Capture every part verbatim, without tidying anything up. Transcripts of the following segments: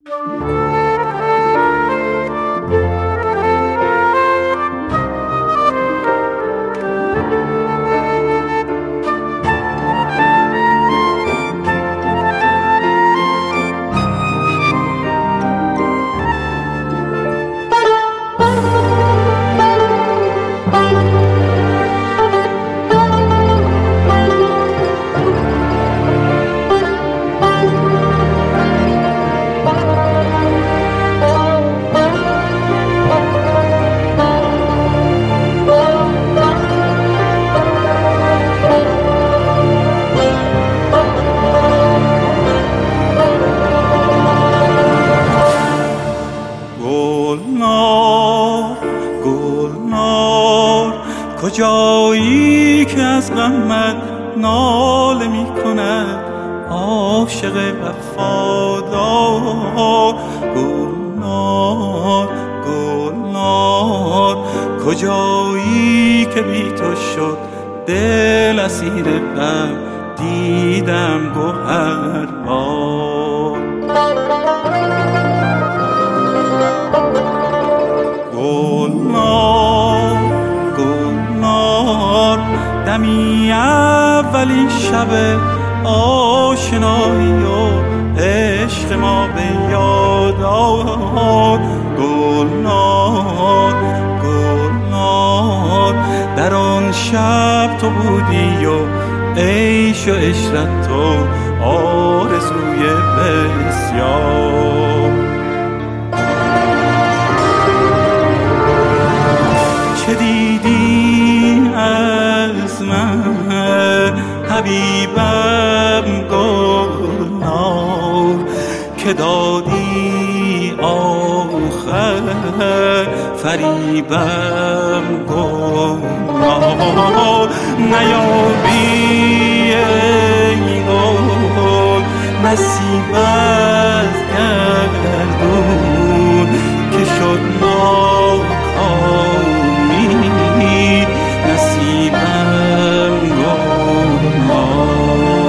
کجایی که از غمت ناله می کند عاشق وفادار؟ گلنار گلنار کجایی که بی تو شد دل اسیر غم دیدم گوهر بار؟ گلنار گلنار دمی اولین شب آشنایی و عشق ما به یاد آور. گلنار گلنار در آن شب تو بودی و عیش و عشرت تو آرزوی بسیار. چه دیدی از من حبیبم گلنار که دادی آخر فریبم گلنار؟ نیابی ای گل نصیب از گردون که شد ناکامی نصیبم گلنار.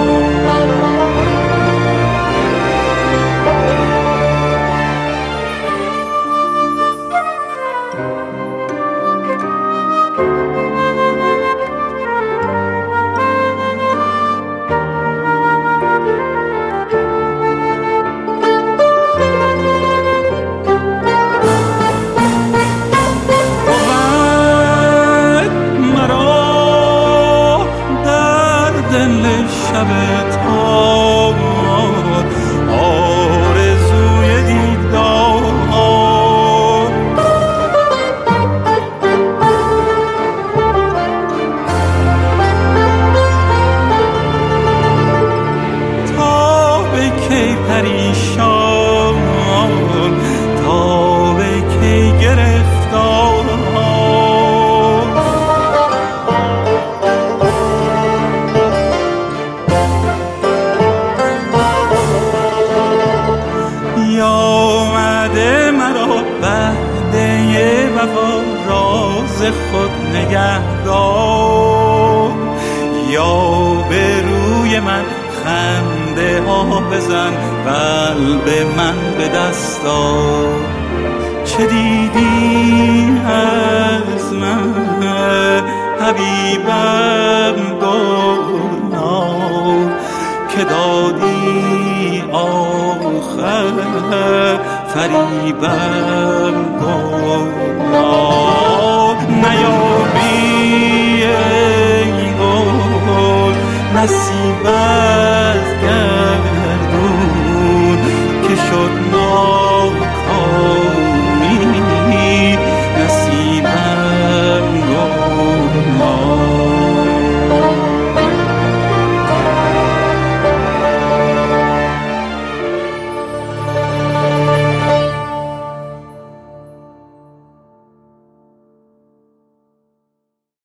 آرزوی دیدار تا به کی پریشان تا به کی گرفتار آمده مرا وعده وفا راز خود نگهدار. یا به روی من خنده ها بزن قلب من به دست آر. چه دیدی از من حبیبم گلنار که دادی آخر فریبم گلنار؟ نیابی ای گل نصیبم